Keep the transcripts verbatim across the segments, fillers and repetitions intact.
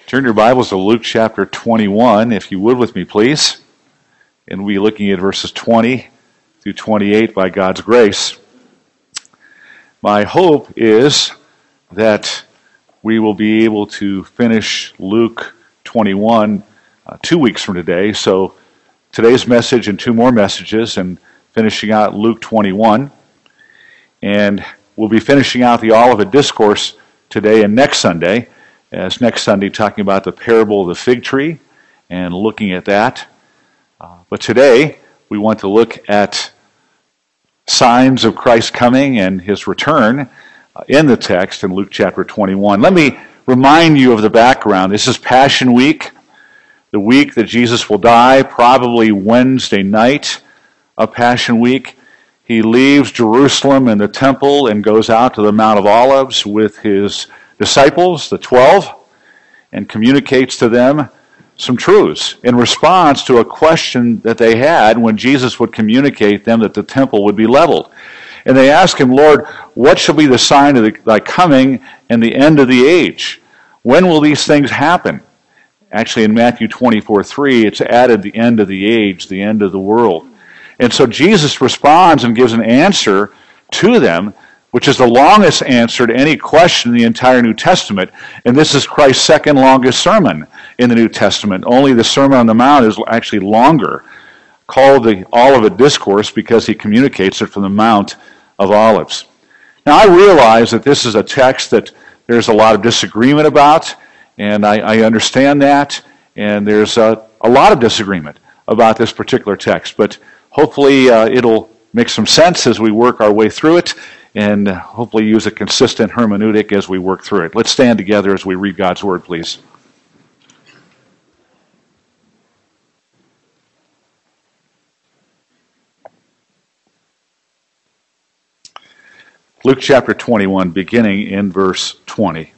Turn your Bibles to Luke chapter twenty-one, if you would with me, please. And we'll be looking at verses twenty through twenty-eight by God's grace. My hope is that we will be able to finish Luke twenty-one uh, two weeks from today. So today's message and two more messages and finishing out Luke twenty-one. And we'll be finishing out the Olivet Discourse today and next Sunday. As next Sunday, talking about the parable of the fig tree and looking at that. Uh, but today, we want to look at signs of Christ's coming and his return uh, in the text in Luke chapter twenty-one. Let me remind you of the background. This is Passion Week, the week that Jesus will die, probably Wednesday night of Passion Week. He leaves Jerusalem and the temple and goes out to the Mount of Olives with his disciples, the twelve, and communicates to them some truths in response to a question that they had when Jesus would communicate them that the temple would be leveled. And they ask him, Lord, what shall be the sign of the, thy coming and the end of the age? When will these things happen? Actually, in Matthew twenty-four three, it's added the end of the age, the end of the world. And so Jesus responds and gives an answer to them, which is the longest answer to any question in the entire New Testament. And this is Christ's second longest sermon in the New Testament. Only the Sermon on the Mount is actually longer, called the Olivet Discourse because he communicates it from the Mount of Olives. Now, I realize that this is a text that there's a lot of disagreement about, and I, I understand that, and there's a, a lot of disagreement about this particular text, but hopefully uh, it'll make some sense as we work our way through it, and hopefully use a consistent hermeneutic as we work through it. Let's stand together as we read God's Word, please. Luke chapter twenty-one, beginning in verse twenty.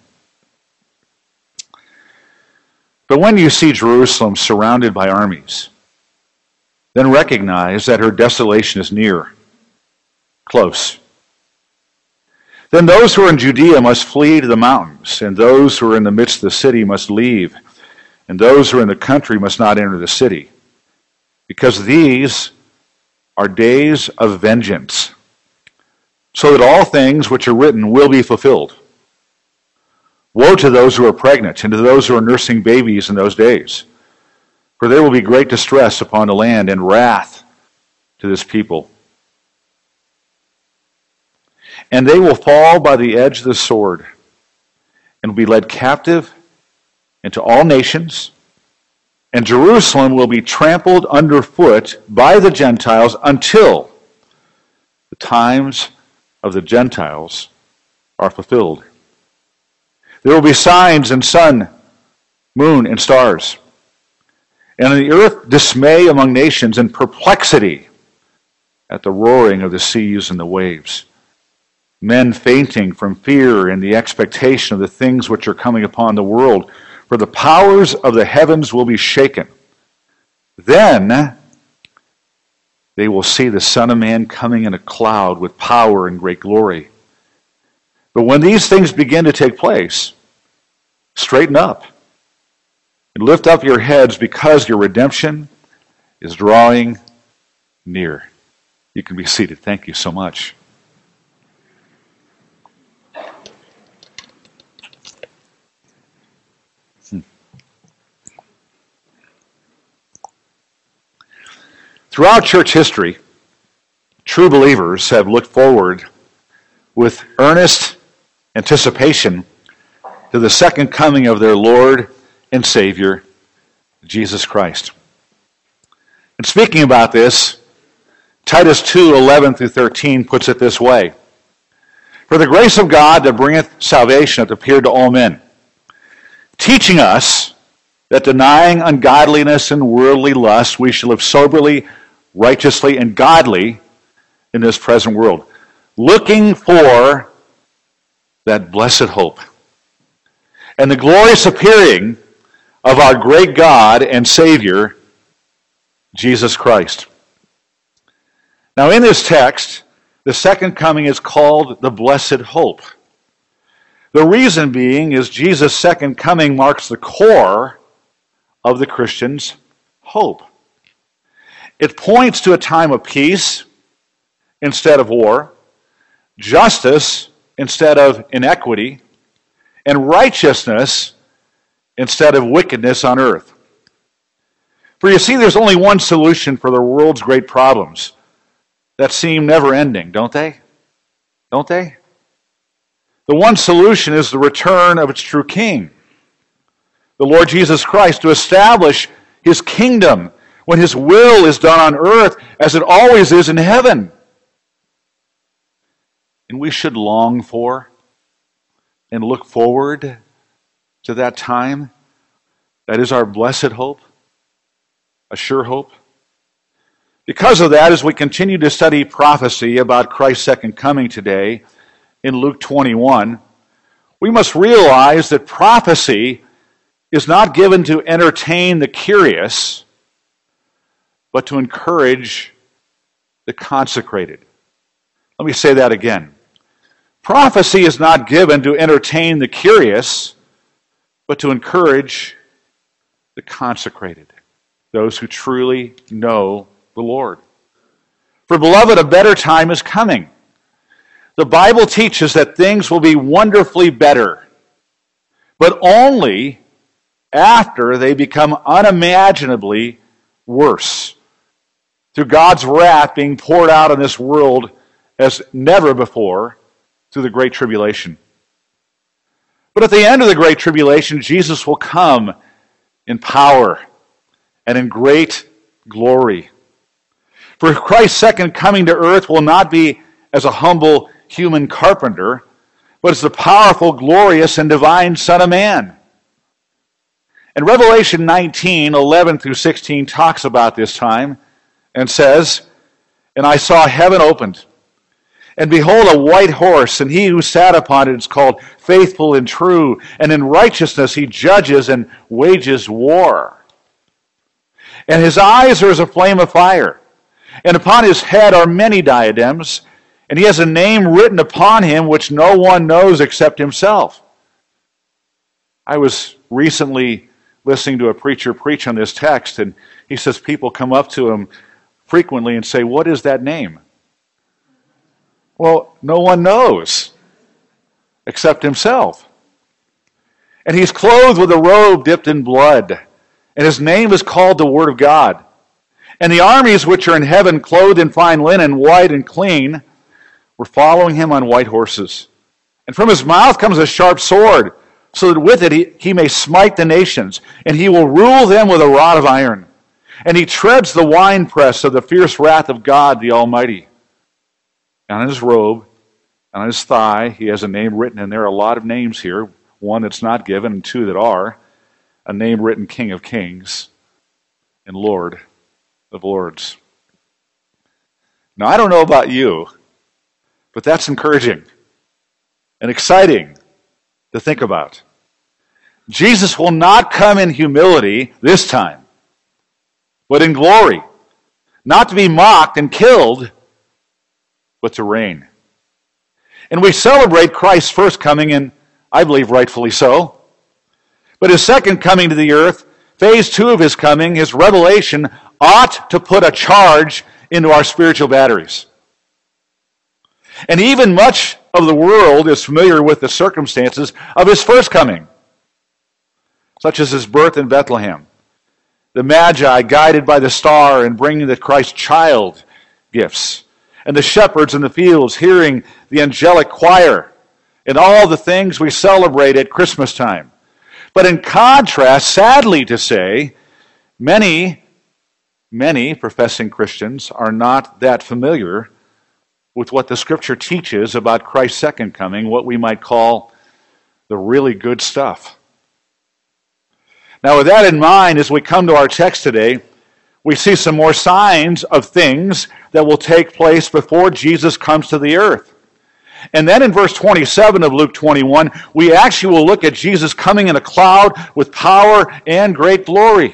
But when you see Jerusalem surrounded by armies, then recognize that her desolation is near, close. Then those who are in Judea must flee to the mountains, and those who are in the midst of the city must leave, and those who are in the country must not enter the city, because these are days of vengeance, so that all things which are written will be fulfilled. Woe to those who are pregnant, and to those who are nursing babies in those days, for there will be great distress upon the land, and wrath to this people. And they will fall by the edge of the sword, and will be led captive into all nations, and Jerusalem will be trampled underfoot by the Gentiles until the times of the Gentiles are fulfilled. There will be signs in sun, moon, and stars, and on the earth dismay among nations, and perplexity at the roaring of the seas and the waves. Men fainting from fear and the expectation of the things which are coming upon the world, for the powers of the heavens will be shaken. Then they will see the Son of Man coming in a cloud with power and great glory. But when these things begin to take place, straighten up and lift up your heads, because your redemption is drawing near. You can be seated. Thank you so much. Throughout church history, true believers have looked forward with earnest anticipation to the second coming of their Lord and Savior, Jesus Christ. And speaking about this, Titus two, eleven through thirteen puts it this way. For the grace of God that bringeth salvation hath appeared to all men, teaching us that denying ungodliness and worldly lust, we shall live soberly, righteously, and godly in this present world, looking for that blessed hope and the glorious appearing of our great God and Savior, Jesus Christ. Now, in this text, the second coming is called the blessed hope. The reason being is Jesus' second coming marks the core of the Christian's hope. It points to a time of peace instead of war, justice instead of inequity, and righteousness instead of wickedness on earth. For you see, there's only one solution for the world's great problems that seem never-ending, don't they? Don't they? The one solution is the return of its true King, the Lord Jesus Christ, to establish His kingdom when His will is done on earth as it always is in heaven. And we should long for and look forward to that time. That is our blessed hope, a sure hope. Because of that, as we continue to study prophecy about Christ's second coming today in Luke twenty-one, we must realize that prophecy is not given to entertain the curious, but to encourage the consecrated. Let me say that again. Prophecy is not given to entertain the curious, but to encourage the consecrated, those who truly know the Lord. For beloved, a better time is coming. The Bible teaches that things will be wonderfully better, but only after they become unimaginably worse, through God's wrath being poured out on this world as never before through the Great Tribulation. But at the end of the Great Tribulation, Jesus will come in power and in great glory. For Christ's second coming to earth will not be as a humble human carpenter, but as the powerful, glorious, and divine Son of Man. And Revelation nineteen, eleven through sixteen talks about this time and says, "And I saw heaven opened, and behold, a white horse, and he who sat upon it is called Faithful and True, and in righteousness he judges and wages war. And his eyes are as a flame of fire, and upon his head are many diadems, and he has a name written upon him which no one knows except himself." I was recently listening to a preacher preach on this text, and he says people come up to him frequently and say, "What is that name?" Well, no one knows except himself. And he's clothed with a robe dipped in blood, and his name is called the Word of God. And the armies which are in heaven, clothed in fine linen, white and clean, were following him on white horses. And from his mouth comes a sharp sword, so that with it he, he may smite the nations, and he will rule them with a rod of iron. And he treads the winepress of the fierce wrath of God the Almighty. On his robe, on his thigh, he has a name written, and there are a lot of names here, one that's not given and two that are, a name written King of Kings and Lord of Lords. Now, I don't know about you, but that's encouraging and exciting to think about. Jesus will not come in humility this time, but in glory, not to be mocked and killed, but to reign. And we celebrate Christ's first coming, and I believe rightfully so. But his second coming to the earth, phase two of his coming, his revelation, ought to put a charge into our spiritual batteries. And even much of the world is familiar with the circumstances of his first coming, such as his birth in Bethlehem, the Magi guided by the star and bringing the Christ child gifts, and the shepherds in the fields hearing the angelic choir, and all the things we celebrate at Christmas time. But in contrast, sadly to say, many, many professing Christians are not that familiar with what the Scripture teaches about Christ's second coming, what we might call the really good stuff. Now, with that in mind, as we come to our text today, we see some more signs of things that will take place before Jesus comes to the earth. And then in verse twenty-seven of Luke twenty-one, we actually will look at Jesus coming in a cloud with power and great glory.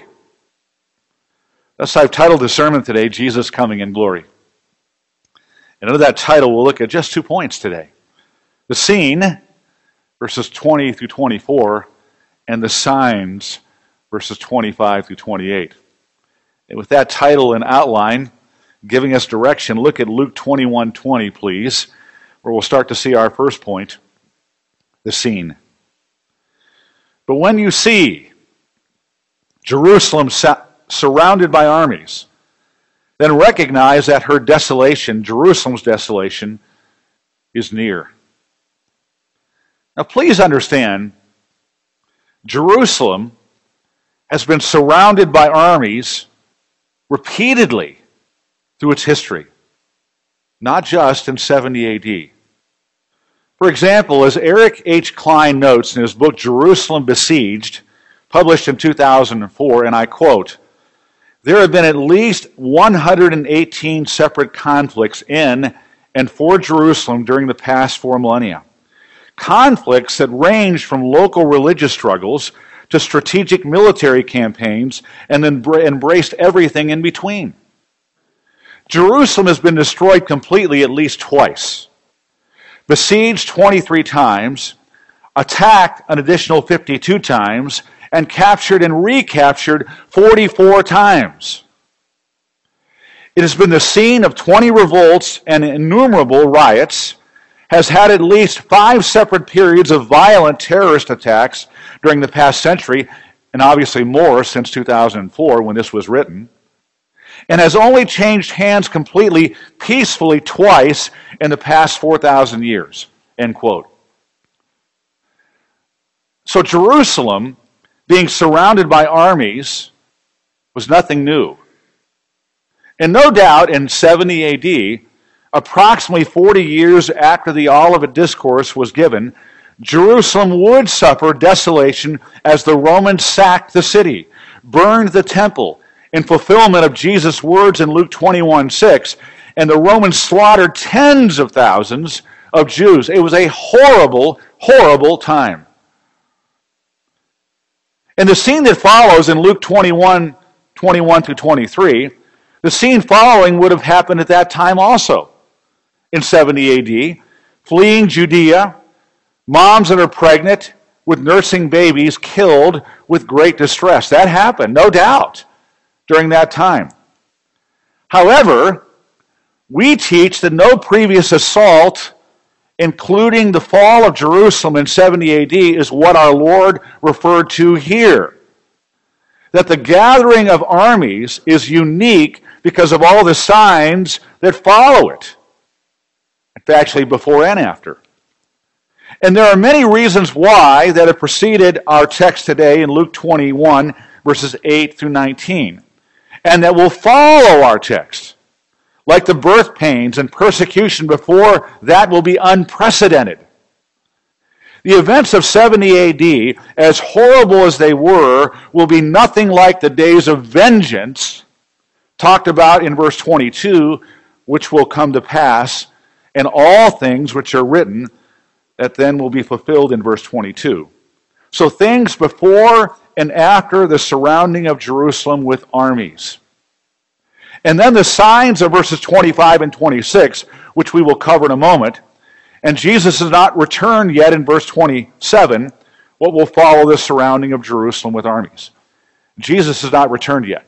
Thus, I've titled the sermon today, Jesus Coming in Glory. And under that title, we'll look at just two points today. The scene verses twenty through twenty-four, and the signs, verses twenty-five through twenty-eight. And with that title and outline giving us direction, look at Luke twenty-one twenty, please, where we'll start to see our first point, the scene. But when you see Jerusalem sa- surrounded by armies, then recognize that her desolation, Jerusalem's desolation, is near. Now please understand, Jerusalem has been surrounded by armies repeatedly through its history, not just in seventy A D. For example, as Eric H. Klein notes in his book Jerusalem Besieged, published in two thousand four, and I quote, "There have been at least one hundred eighteen separate conflicts in and for Jerusalem during the past four millennia. Conflicts that range from local religious struggles to strategic military campaigns and then embraced everything in between. Jerusalem has been destroyed completely at least twice, besieged twenty-three times, attacked an additional fifty-two times, and captured and recaptured forty-four times. It has been the scene of twenty revolts and innumerable riots, has had at least five separate periods of violent terrorist attacks during the past century, and obviously more since two thousand four when this was written, and has only changed hands completely peacefully twice in the past four thousand years." End quote. So Jerusalem, being surrounded by armies, was nothing new. And no doubt in seventy A D, approximately forty years after the Olivet Discourse was given, Jerusalem would suffer desolation as the Romans sacked the city, burned the temple, in fulfillment of Jesus' words in Luke twenty-one six, and the Romans slaughtered tens of thousands of Jews. It was a horrible, horrible time. And the scene that follows in Luke twenty-one, twenty-one through twenty-three, the scene following would have happened at that time also. In seventy A D, fleeing Judea, moms that are pregnant with nursing babies killed with great distress. That happened, no doubt, during that time. However, we teach that no previous assault, including the fall of Jerusalem in seventy A D, is what our Lord referred to here. That the gathering of armies is unique because of all the signs that follow it. Actually, before and after. And there are many reasons why that have preceded our text today in Luke twenty-one, verses eight through nineteen, and that will follow our text. Like the birth pains and persecution before that will be unprecedented. The events of seventy A D, as horrible as they were, will be nothing like the days of vengeance talked about in verse twenty-two, which will come to pass, and all things which are written that then will be fulfilled in verse twenty-two. So things before and after the surrounding of Jerusalem with armies. And then the signs of verses twenty-five and twenty-six, which we will cover in a moment. And Jesus has not returned yet in verse twenty-seven, what will follow the surrounding of Jerusalem with armies. Jesus has not returned yet.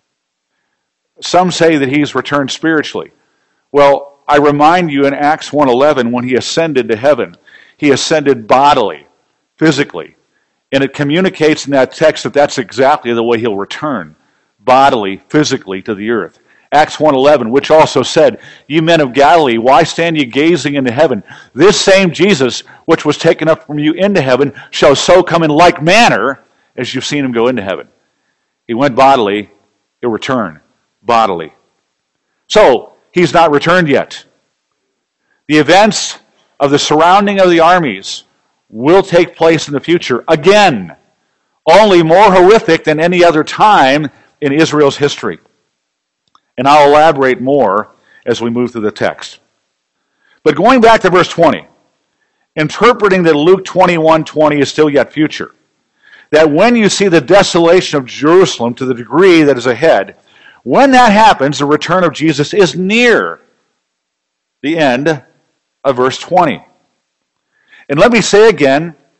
Some say that he's returned spiritually. Well, I remind you in Acts one eleven, when he ascended to heaven, he ascended bodily, physically. And it communicates in that text that that's exactly the way he'll return, bodily, physically to the earth. Acts one eleven, which also said, "Ye men of Galilee, why stand ye gazing into heaven? This same Jesus, which was taken up from you into heaven, shall so come in like manner as you've seen him go into heaven." He went bodily, he'll return bodily. So, he's not returned yet. The events of the surrounding of the armies will take place in the future, again, only more horrific than any other time in Israel's history. And I'll elaborate more as we move through the text. But going back to verse twenty, interpreting that Luke twenty-one twenty is still yet future, that when you see the desolation of Jerusalem to the degree that is ahead, when that happens, the return of Jesus is near. The end of verse twenty. And let me say again,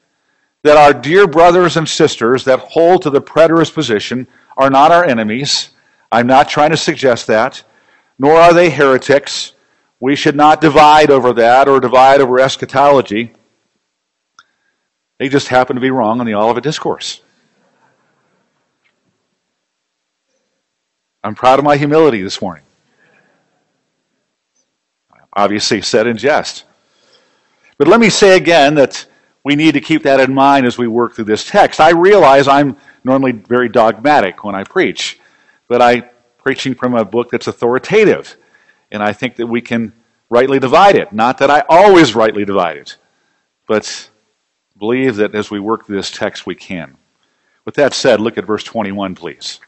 that our dear brothers and sisters that hold to the preterist position are not our enemies. I'm not trying to suggest that, nor are they heretics. We should not divide over that or divide over eschatology. They just happen to be wrong on the Olivet Discourse. I'm proud of my humility this morning. Obviously said in jest. But let me say again that we need to keep that in mind as we work through this text. I realize I'm normally very dogmatic when I preach, but I'm preaching from a book that's authoritative, and I think that we can rightly divide it. Not that I always rightly divide it, but believe that as we work through this text we can. With that said, look at verse twenty-one, please.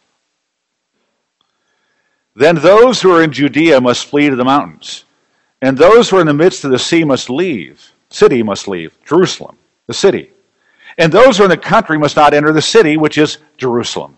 Then those who are in Judea must flee to the mountains, and those who are in the midst of the sea must leave. City must leave, Jerusalem, the city. And those who are in the country must not enter the city, which is Jerusalem.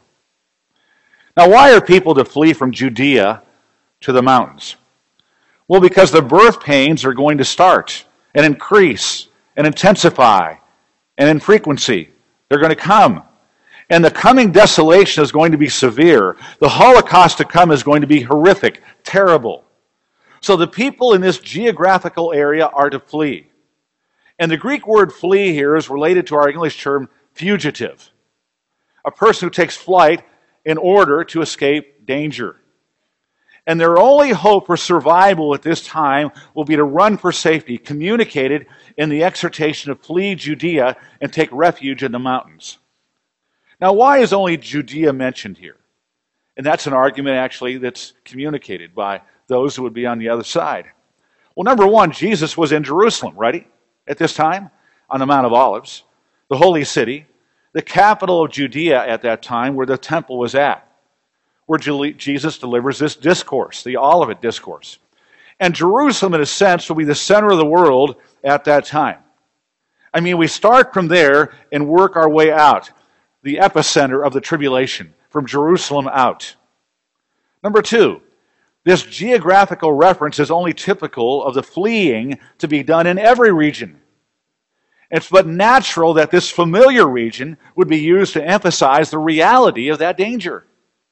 Now, why are people to flee from Judea to the mountains? Well, because the birth pains are going to start and increase and intensify, and in frequency. They're going to come. And the coming desolation is going to be severe. The Holocaust to come is going to be horrific, terrible. So the people in this geographical area are to flee. And the Greek word flee here is related to our English term fugitive. A person who takes flight in order to escape danger. And their only hope for survival at this time will be to run for safety, communicated in the exhortation to flee Judea and take refuge in the mountains. Now, why is only Judea mentioned here? And that's an argument actually that's communicated by those who would be on the other side. Well, number one, Jesus was in Jerusalem, right? At this time, on the Mount of Olives, the holy city, the capital of Judea at that time, where the temple was at, where Jesus delivers this discourse, the Olivet Discourse. And Jerusalem, in a sense, will be the center of the world at that time. I mean, we start from there and work our way out, the epicenter of the tribulation, from Jerusalem out. Number two, this geographical reference is only typical of the fleeing to be done in every region. It's but natural that this familiar region would be used to emphasize the reality of that danger.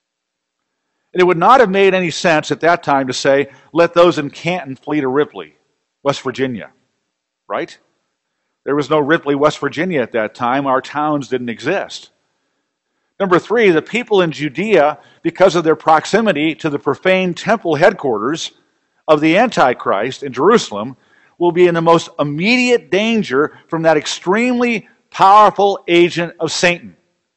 And it would not have made any sense at that time to say, let those in Canton flee to Ripley, West Virginia. Right? There was no Ripley, West Virginia at that time. Our towns didn't exist. Number three, the people in Judea, because of their proximity to the profane temple headquarters of the Antichrist in Jerusalem, will be in the most immediate danger from that extremely powerful agent of Satan.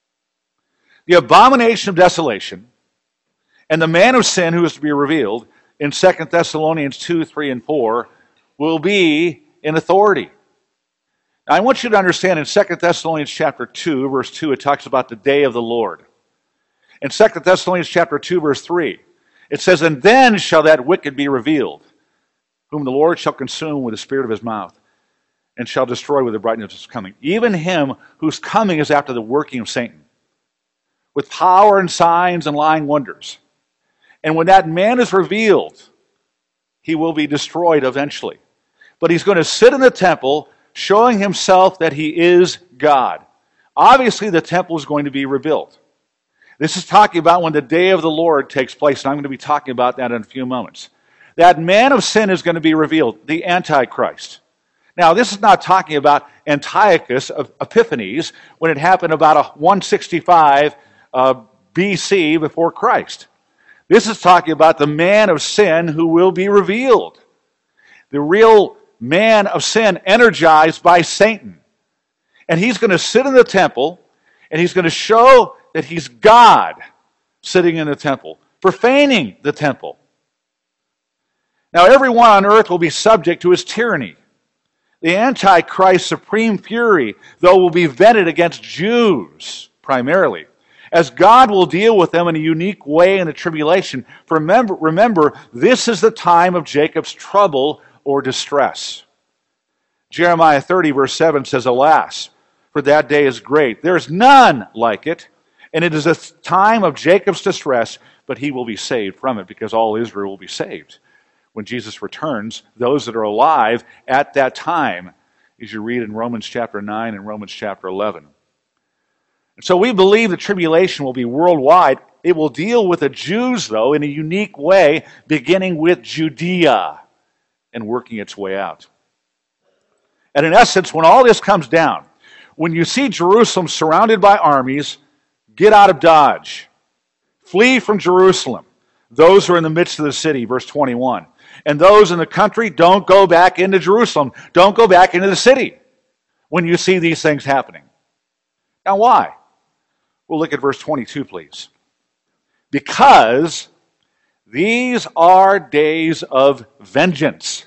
The abomination of desolation and the man of sin who is to be revealed in Second Thessalonians two, three, and four will be in authority. Now, I want you to understand in Second Thessalonians chapter two, verse two, it talks about the day of the Lord. In Second Thessalonians chapter two, verse three, it says, and then shall that wicked be revealed, whom the Lord shall consume with the spirit of his mouth, and shall destroy with the brightness of his coming. Even him whose coming is after the working of Satan, with power and signs and lying wonders. And when that man is revealed, he will be destroyed eventually. But he's going to sit in the temple, showing himself that he is God. Obviously, the temple is going to be rebuilt. This is talking about when the day of the Lord takes place, and I'm going to be talking about that in a few moments. That man of sin is going to be revealed, the Antichrist. Now, this is not talking about Antiochus of Epiphanes, when it happened about one sixty-five uh, B C before Christ. This is talking about the man of sin who will be revealed. The real man of sin energized by Satan. And he's going to sit in the temple, and he's going to show that he's God sitting in the temple, profaning the temple. Now, everyone on earth will be subject to his tyranny. The Antichrist's supreme fury, though, will be vented against Jews primarily, as God will deal with them in a unique way in the tribulation. For remember, remember, this is the time of Jacob's trouble or distress. Jeremiah thirty, verse seven says, alas, for that day is great. There is none like it, and it is a time of Jacob's distress, but he will be saved from it, because all Israel will be saved. When Jesus returns, those that are alive at that time, as you read in Romans chapter nine and Romans chapter eleven. And so we believe the tribulation will be worldwide. It will deal with the Jews, though, in a unique way, beginning with Judea and working its way out. And in essence, when all this comes down, when you see Jerusalem surrounded by armies, get out of Dodge. Flee from Jerusalem. Those who are in the midst of the city, verse twenty-one. And those in the country, don't go back into Jerusalem. Don't go back into the city when you see these things happening. Now why? We'll look at verse twenty-two, please. Because these are days of vengeance,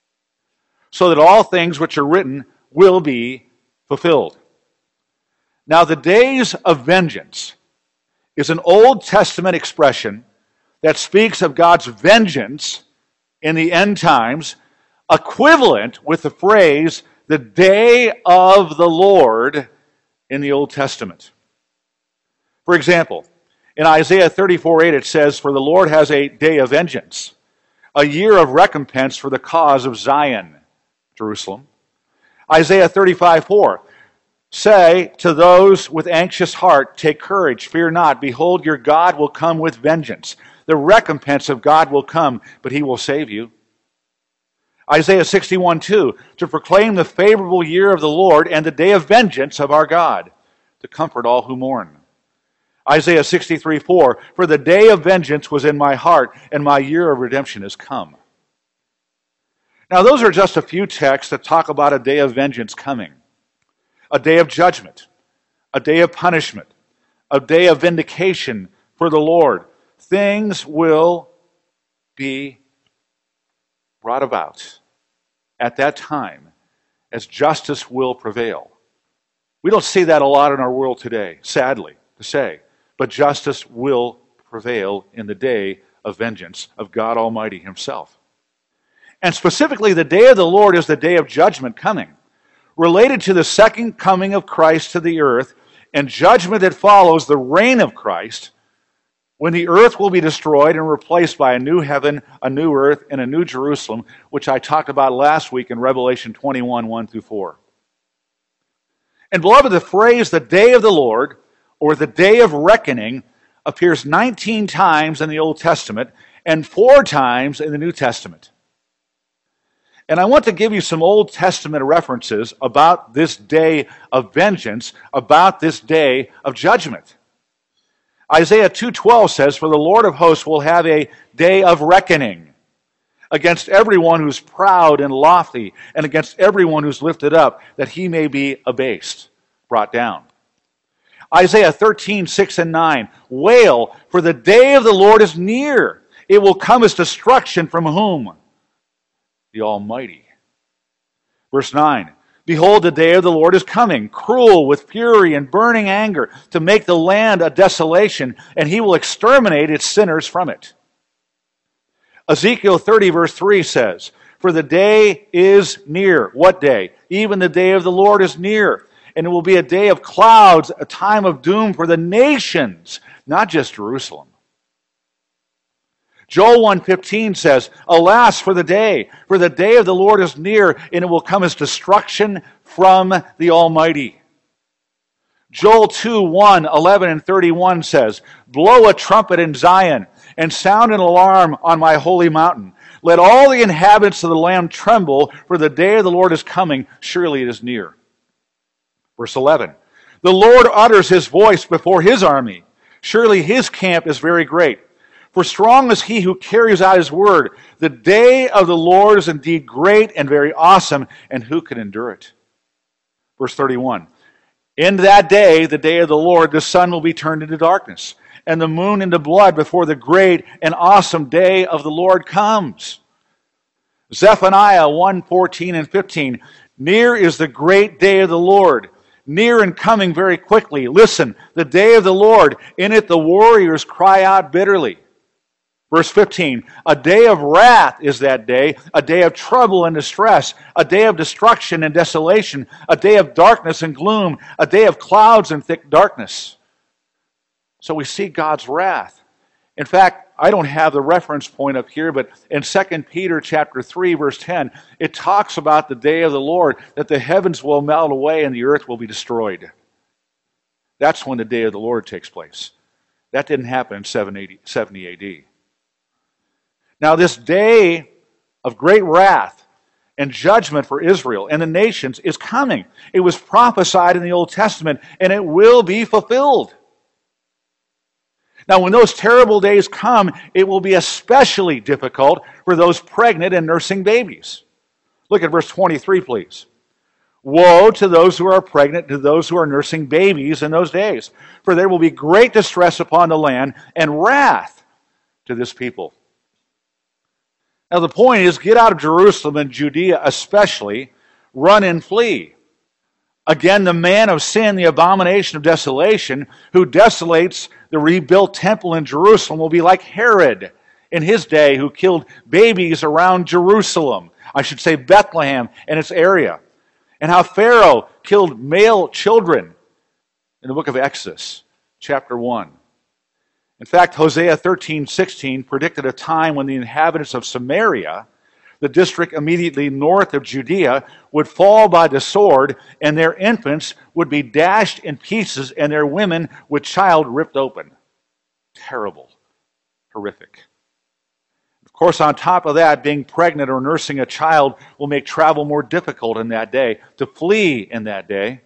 so that all things which are written will be fulfilled. Now the days of vengeance is an Old Testament expression that speaks of God's vengeance in the end times, equivalent with the phrase, the day of the Lord in the Old Testament. For example, in Isaiah thirty-four eight it says, "For the Lord has a day of vengeance, a year of recompense for the cause of Zion," Jerusalem. Isaiah thirty-five four, "Say to those with anxious heart, take courage, fear not. Behold, your God will come with vengeance. The recompense of God will come, but he will save you." Isaiah sixty-one two, "To proclaim the favorable year of the Lord and the day of vengeance of our God, to comfort all who mourn." Isaiah sixty-three four, "For the day of vengeance was in my heart, and my year of redemption is come." Now those are just a few texts that talk about a day of vengeance coming. A day of judgment, a day of punishment, a day of vindication for the Lord. Things will be brought about at that time as justice will prevail. We don't see that a lot in our world today, sadly to say, but justice will prevail in the day of vengeance of God Almighty himself. And specifically, the day of the Lord is the day of judgment coming, related to the second coming of Christ to the earth and judgment that follows the reign of Christ, when the earth will be destroyed and replaced by a new heaven, a new earth, and a new Jerusalem, which I talked about last week in Revelation twenty-one, one through four. And beloved, the phrase, the day of the Lord, or the day of reckoning, appears nineteen times in the Old Testament and four times in the New Testament. And I want to give you some Old Testament references about this day of vengeance, about this day of judgment. Isaiah two twelve says, "For the Lord of hosts will have a day of reckoning against everyone who's proud and lofty, and against everyone who's lifted up, that he may be abased," brought down. Isaiah thirteen six and nine, "Wail, for the day of the Lord is near. It will come as destruction from whom? The Almighty." Verse nine, "Behold, the day of the Lord is coming, cruel with fury and burning anger, to make the land a desolation, and he will exterminate its sinners from it." Ezekiel thirty verse three says, "For the day is near." What day? "Even the day of the Lord is near, and it will be a day of clouds, a time of doom for the nations," not just Jerusalem. Joel one fifteen says, "Alas for the day, for the day of the Lord is near, and it will come as destruction from the Almighty." Joel two one, eleven and thirty-one says, "Blow a trumpet in Zion, and sound an alarm on my holy mountain. Let all the inhabitants of the land tremble, for the day of the Lord is coming, surely it is near." Verse eleven, "The Lord utters his voice before his army. Surely his camp is very great. For strong is he who carries out his word. The day of the Lord is indeed great and very awesome, and who can endure it?" Verse thirty-one, "In that day, the day of the Lord, the sun will be turned into darkness, and the moon into blood before the great and awesome day of the Lord comes." Zephaniah one fourteen and fifteen, "Near is the great day of the Lord, near and coming very quickly. Listen, the day of the Lord, in it the warriors cry out bitterly." Verse fifteen, "A day of wrath is that day, a day of trouble and distress, a day of destruction and desolation, a day of darkness and gloom, a day of clouds and thick darkness." So we see God's wrath In fact, I don't have the reference point up here, but in Second Peter chapter three, verse ten, it talks about the day of the Lord, that the heavens will melt away and the earth will be destroyed. That's when the day of the Lord takes place. That didn't happen in seventy A D. Now, this day of great wrath and judgment for Israel and the nations is coming. It was prophesied in the Old Testament, and it will be fulfilled. Now, when those terrible days come, it will be especially difficult for those pregnant and nursing babies. Look at verse twenty-three, please. Woe to those who are pregnant, to those who are nursing babies in those days, for there will be great distress upon the land and wrath to this people. Now, the point is, get out of Jerusalem and Judea especially, run and flee. Again, the man of sin, the abomination of desolation, who desolates the rebuilt temple in Jerusalem, will be like Herod in his day, who killed babies around Jerusalem. I should say Bethlehem and its area. And how Pharaoh killed male children in the book of Exodus, chapter one. In fact, Hosea thirteen sixteen predicted a time when the inhabitants of Samaria, the district immediately north of Judea, would fall by the sword, and their infants would be dashed in pieces, and their women with child ripped open. Terrible. Horrific. Of course, on top of that, being pregnant or nursing a child will make travel more difficult in that day, to flee in that day.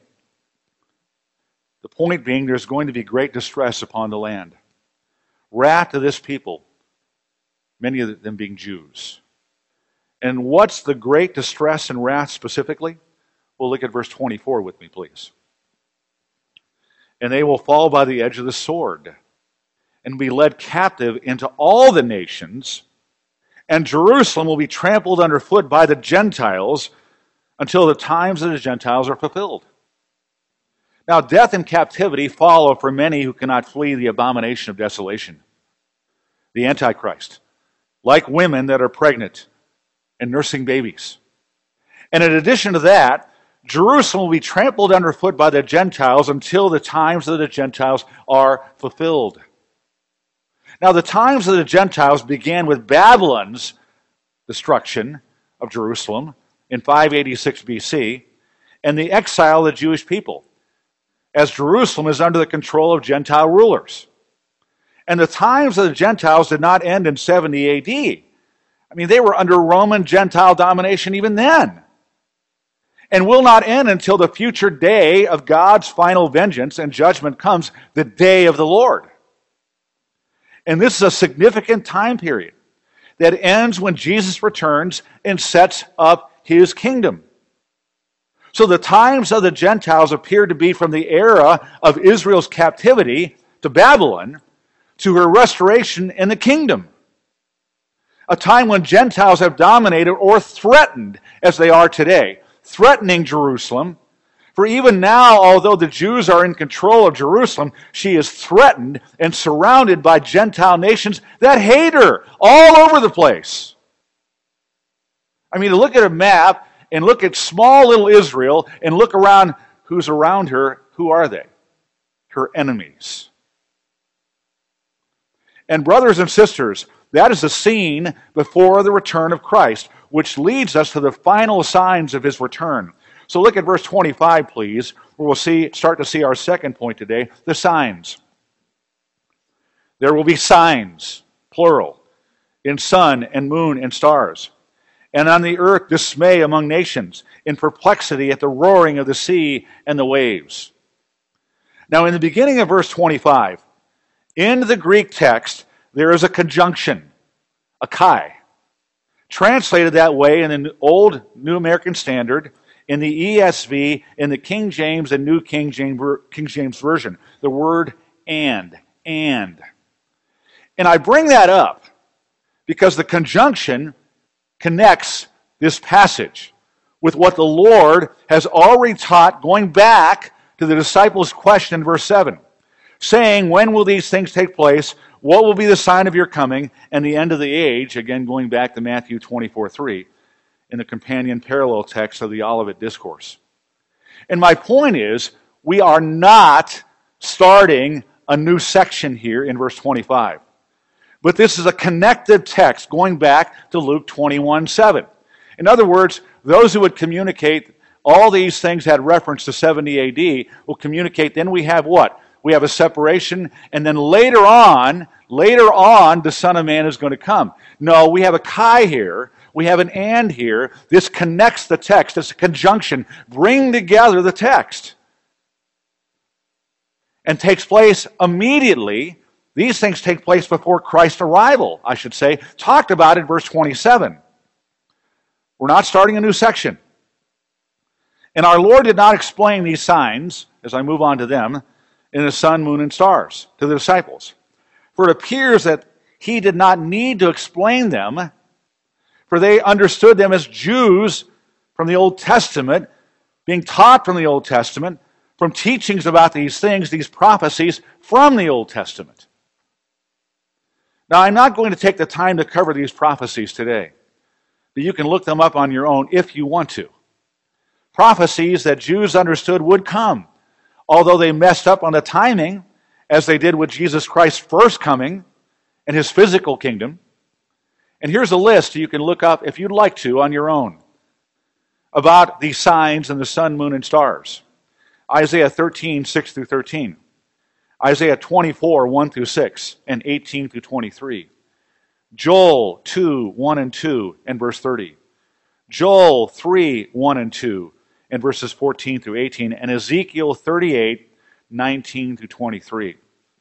The point being, there's going to be great distress upon the land. Wrath to this people, many of them being Jews. And what's the great distress and wrath specifically? Well, look at verse twenty-four with me, please. And they will fall by the edge of the sword and be led captive into all the nations, and Jerusalem will be trampled underfoot by the Gentiles until the times of the Gentiles are fulfilled. Now, death and captivity follow for many who cannot flee the abomination of desolation, the Antichrist, like women that are pregnant and nursing babies. And in addition to that, Jerusalem will be trampled underfoot by the Gentiles until the times of the Gentiles are fulfilled. Now, the times of the Gentiles began with Babylon's destruction of Jerusalem in five eighty-six B C and the exile of the Jewish people, as Jerusalem is under the control of Gentile rulers. And the times of the Gentiles did not end in seventy A D. I mean, they were under Roman Gentile domination even then, and will not end until the future day of God's final vengeance and judgment comes, the day of the Lord. And this is a significant time period that ends when Jesus returns and sets up his kingdom. So the times of the Gentiles appear to be from the era of Israel's captivity to Babylon to her restoration in the kingdom. A time when Gentiles have dominated or threatened, as they are today, threatening Jerusalem. For even now, although the Jews are in control of Jerusalem, she is threatened and surrounded by Gentile nations that hate her all over the place. I mean, to look at a map and look at small little Israel and look around who's around her, who are they? Her enemies. And brothers and sisters, that is the scene before the return of Christ, which leads us to the final signs of his return. So look at verse twenty-five, please, where we'll see, start to see our second point today, the signs. There will be signs, plural, in sun and moon and stars. And on the earth dismay among nations, in perplexity at the roaring of the sea and the waves. Now in the beginning of verse twenty-five, in the Greek text, there is a conjunction, a kai. Translated that way in the Old New American Standard, in the E S V, in the King James and New King James, King James Version, the word and, and. And I bring that up because the conjunction connects this passage with what the Lord has already taught, going back to the disciples' question in verse seven, saying, when will these things take place? What will be the sign of your coming and the end of the age? Again, going back to Matthew twenty-four three. In the companion parallel text of the Olivet Discourse. And my point is, we are not starting a new section here in verse twenty-five. But this is a connected text going back to Luke twenty-one seven. In other words, those who would communicate all these things had reference to seventy A D will communicate. Then we have what? We have a separation, and then later on, later on, the Son of Man is going to come. No, we have a chi here. We have an and here. This connects the text. It's a conjunction. Bring together the text. And takes place immediately. These things take place before Christ's arrival, I should say. Talked about in verse twenty-seven. We're not starting a new section. And our Lord did not explain these signs, as I move on to them, in the sun, moon, and stars to the disciples. For it appears that he did not need to explain them, for they understood them as Jews from the Old Testament, being taught from the Old Testament, from teachings about these things, these prophecies from the Old Testament. Now, I'm not going to take the time to cover these prophecies today, but you can look them up on your own if you want to. Prophecies that Jews understood would come, although they messed up on the timing, as they did with Jesus Christ's first coming and his physical kingdom. And here's a list you can look up if you'd like to on your own about these signs in the sun, moon, and stars. Isaiah thirteen, six through thirteen. Isaiah twenty-four, one through six, and eighteen through twenty-three. Joel two, one and two, and verse thirty. Joel three, one and two, and verses fourteen through eighteen, and Ezekiel thirty-eight, nineteen through twenty-three.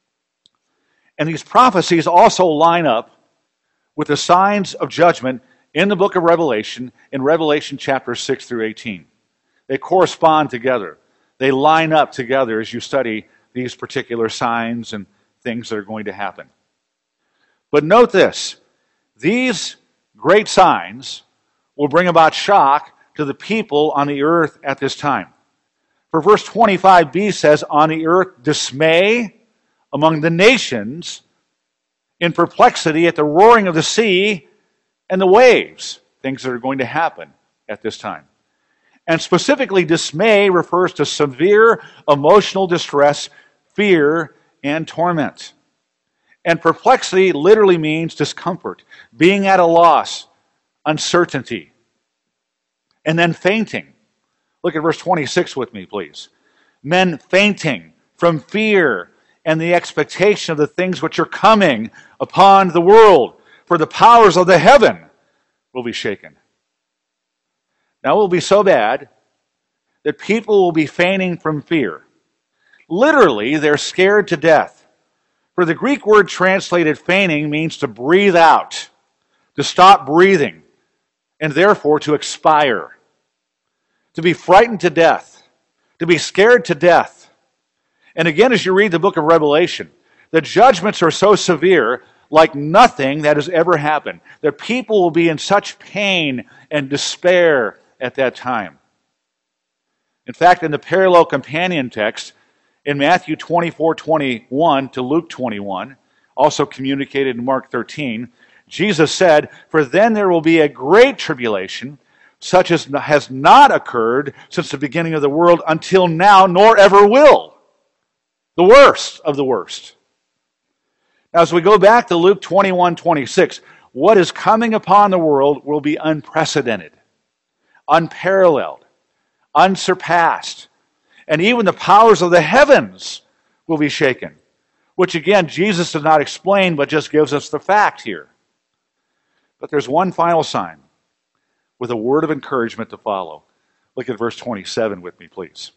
And these prophecies also line up with the signs of judgment in the book of Revelation, in Revelation chapter six through eighteen. They correspond together. They line up together as you study these particular signs and things that are going to happen. But note this, these great signs will bring about shock to the people on the earth at this time. For verse twenty-five b says, on the earth dismay among the nations, in perplexity at the roaring of the sea and the waves, things that are going to happen at this time. And specifically, dismay refers to severe emotional distress, fear, and torment. And perplexity literally means discomfort, being at a loss, uncertainty, and then fainting. Look at verse twenty-six with me, please. Men fainting from fear and the expectation of the things which are coming upon the world, for the powers of the heaven will be shaken. Now it will be so bad that people will be fainting from fear. Literally, they're scared to death. For the Greek word translated fainting means to breathe out, to stop breathing, and therefore to expire. To be frightened to death, to be scared to death. And again, as you read the book of Revelation, the judgments are so severe, like nothing that has ever happened, that people will be in such pain and despair at that time. In fact, in the parallel companion text, in Matthew twenty-four, twenty-one to Luke twenty-one, also communicated in Mark thirteen, Jesus said, for then there will be a great tribulation, such as has not occurred since the beginning of the world until now, nor ever will. The worst of the worst. Now, as we go back to Luke twenty-one, twenty-six, what is coming upon the world will be unprecedented, unparalleled, unsurpassed. And even the powers of the heavens will be shaken, which again, Jesus does not explain, but just gives us the fact here. But there's one final sign with a word of encouragement to follow. Look at verse twenty-seven with me, please.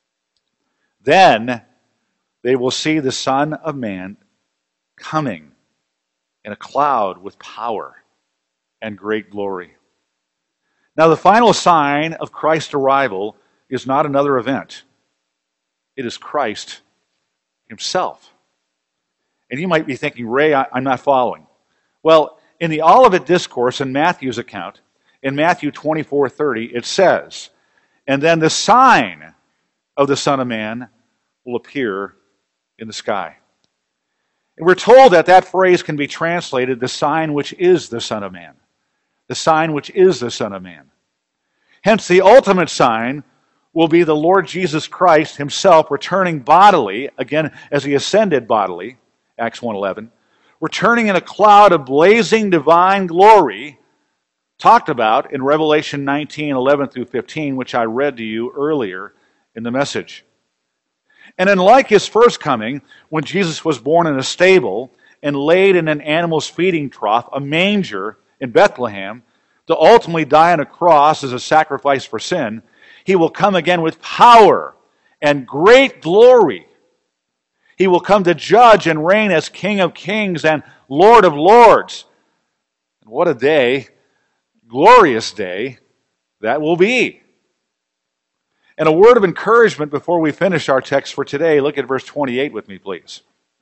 Then they will see the Son of Man coming in a cloud with power and great glory. Now, the final sign of Christ's arrival is not another event. It is Christ himself. And you might be thinking, Ray, I, I'm not following. Well, in the Olivet Discourse in Matthew's account, in Matthew twenty-four, thirty, it says, and then the sign of the Son of Man will appear in the sky. And we're told that that phrase can be translated, the sign which is the Son of Man. The sign which is the Son of Man. Hence, the ultimate sign will be the Lord Jesus Christ himself returning bodily, again, as he ascended bodily, Acts one eleven, returning in a cloud of blazing divine glory, talked about in Revelation nineteen, eleven through fifteen, which I read to you earlier in the message. And unlike his first coming, when Jesus was born in a stable and laid in an animal's feeding trough, a manger in Bethlehem, to ultimately die on a cross as a sacrifice for sin, he will come again with power and great glory. He will come to judge and reign as King of kings and Lord of lords. And what a day, glorious day, that will be. And a word of encouragement before we finish our text for today. Look at verse twenty-eight with me, please.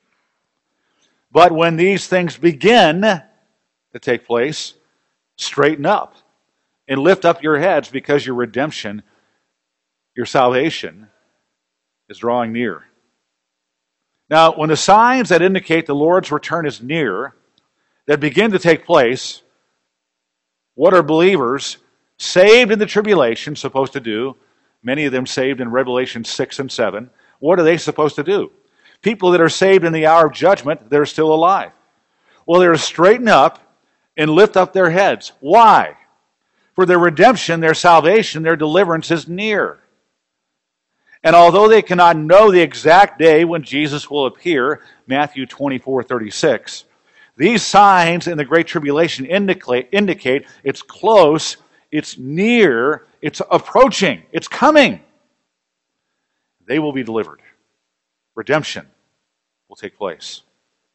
But when these things begin to take place, straighten up and lift up your heads, because your redemption, your salvation, is drawing near. Now, when the signs that indicate the Lord's return is near, that begin to take place, what are believers saved in the tribulation supposed to do? Many of them saved in Revelation six and seven. What are they supposed to do? People that are saved in the hour of judgment, they're still alive. Well, they're to straighten up and lift up their heads. Why? For their redemption, their salvation, their deliverance is near. And although they cannot know the exact day when Jesus will appear, Matthew twenty-four thirty-six, these signs in the Great Tribulation indicate, indicate it's close, it's near, it's approaching, it's coming. They will be delivered. Redemption will take place.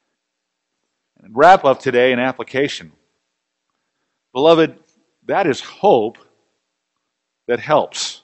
And wrap up today in application. Beloved, that is hope that helps.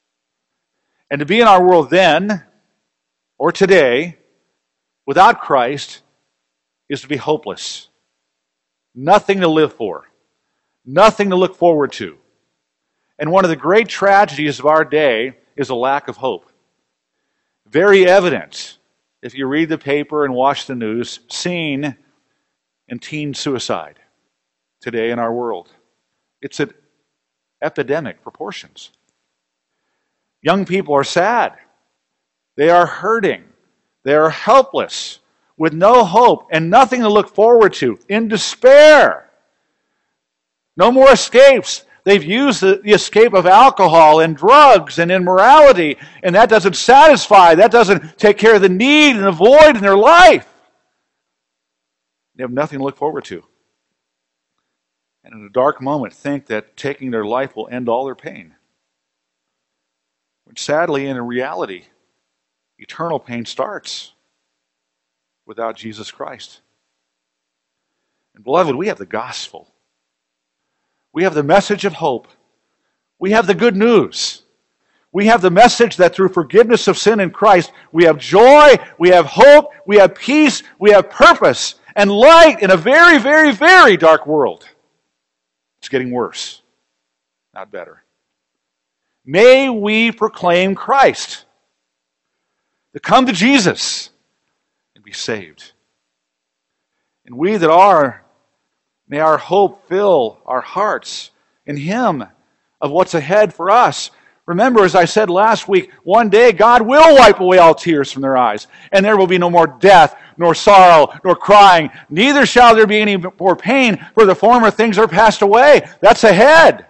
And to be in our world then, or today, without Christ, is to be hopeless. Nothing to live for. Nothing to look forward to. And one of the great tragedies of our day is a lack of hope. Very evident, if you read the paper and watch the news, seen in teen suicide today in our world. It's at epidemic proportions. Young people are sad. They are hurting. They are helpless, with no hope and nothing to look forward to, in despair. No more escapes. They've used the, the escape of alcohol and drugs and immorality, and that doesn't satisfy. That doesn't take care of the need and the void in their life. They have nothing to look forward to. And in a dark moment, think that taking their life will end all their pain. When sadly, in reality, eternal pain starts without Jesus Christ. And beloved, we have the gospel. We have the message of hope. We have the good news. We have the message that through forgiveness of sin in Christ, we have joy, we have hope, we have peace, we have purpose, and light in a very, very, very dark world. It's getting worse, not better. May we proclaim Christ, to come to Jesus and be saved. And we that are, may our hope fill our hearts in Him of what's ahead for us. Remember, as I said last week, one day God will wipe away all tears from their eyes, and there will be no more death, nor sorrow, nor crying. Neither shall there be any more pain, for the former things are passed away. That's ahead.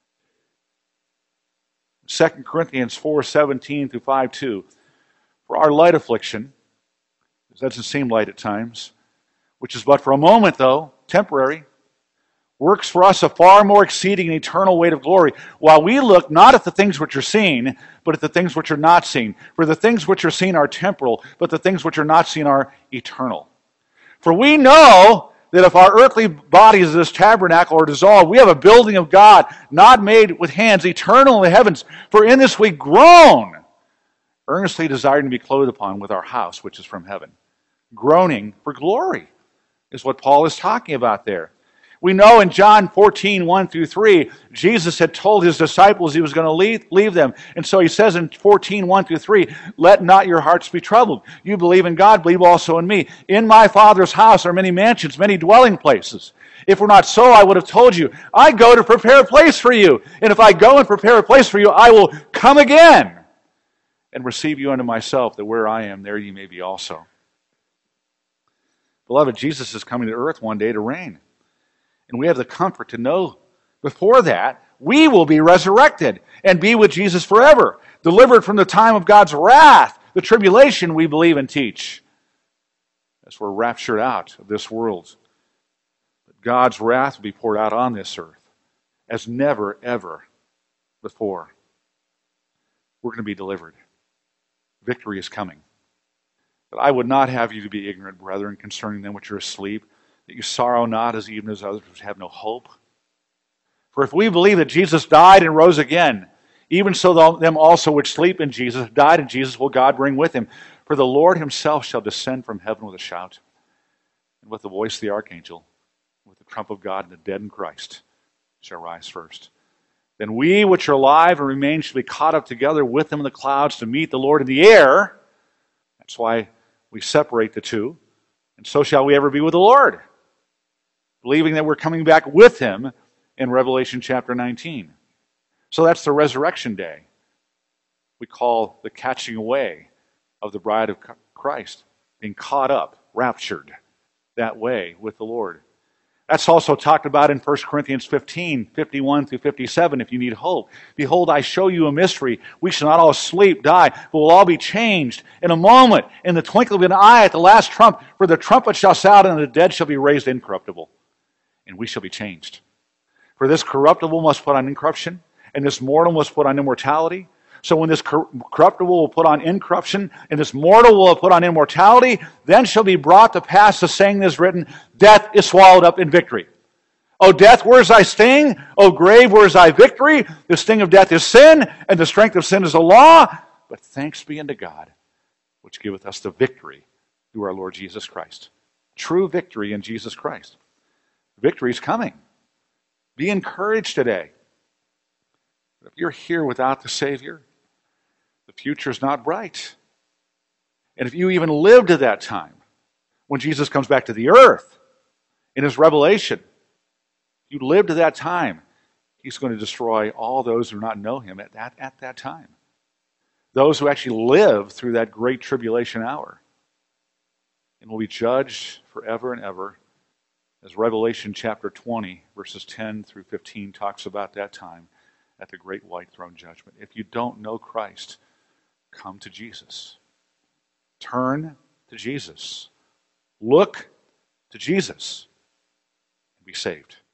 Second Corinthians four seventeen through five two. For our light affliction, it doesn't seem light at times, which is but for a moment, though, temporary, works for us a far more exceeding and eternal weight of glory, while we look not at the things which are seen, but at the things which are not seen. For the things which are seen are temporal, but the things which are not seen are eternal. For we know that if our earthly bodies of this tabernacle are dissolved, we have a building of God, not made with hands, eternal in the heavens. For in this we groan, earnestly desiring to be clothed upon with our house, which is from heaven. Groaning for glory is what Paul is talking about there. We know in John fourteen, one through three, Jesus had told his disciples he was going to leave, leave them. And so he says in fourteen, one through three, let not your hearts be troubled. You believe in God, believe also in me. In my Father's house are many mansions, many dwelling places. If it were not so, I would have told you, I go to prepare a place for you. And if I go and prepare a place for you, I will come again and receive you unto myself, that where I am, there ye may be also. Beloved, Jesus is coming to earth one day to reign. And we have the comfort to know before that we will be resurrected and be with Jesus forever, delivered from the time of God's wrath, the tribulation we believe and teach, as we're raptured out of this world. But God's wrath will be poured out on this earth as never, ever before. We're going to be delivered. Victory is coming. But I would not have you to be ignorant, brethren, concerning them which are asleep, that you sorrow not as even as others which have no hope. For if we believe that Jesus died and rose again, even so them also which sleep in Jesus, died in Jesus, will God bring with him. For the Lord himself shall descend from heaven with a shout, and with the voice of the archangel, with the trump of God, and the dead in Christ shall rise first. Then we which are alive and remain shall be caught up together with them in the clouds to meet the Lord in the air. That's why we separate the two. And so shall we ever be with the Lord, believing that we're coming back with him in Revelation chapter nineteen. So that's the resurrection day. We call the catching away of the bride of Christ, being caught up, raptured that way with the Lord. That's also talked about in First Corinthians fifteen, fifty-one through fifty-seven, if you need hope. Behold, I show you a mystery. We shall not all sleep, die, but we'll all be changed in a moment, in the twinkling of an eye, at the last trump. For the trumpet shall sound, and the dead shall be raised incorruptible, and we shall be changed. For this corruptible must put on incorruption, and this mortal must put on immortality. So when this corruptible will put on incorruption, and this mortal will put on immortality, then shall be brought to pass the saying that is written, death is swallowed up in victory. O death, where is thy sting? O grave, where is thy victory? The sting of death is sin, and the strength of sin is the law. But thanks be unto God, which giveth us the victory through our Lord Jesus Christ. True victory in Jesus Christ. Victory is coming. Be encouraged today. If you're here without the Savior, the future is not bright. And if you even live to that time, when Jesus comes back to the earth in his revelation, if you live to that time, he's going to destroy all those who do not know him at that, at that time. Those who actually live through that great tribulation hour, and will be judged forever and ever, as Revelation chapter twenty, verses ten through fifteen talks about that time at the great white throne judgment. If you don't know Christ, come to Jesus. Turn to Jesus. Look to Jesus and be saved.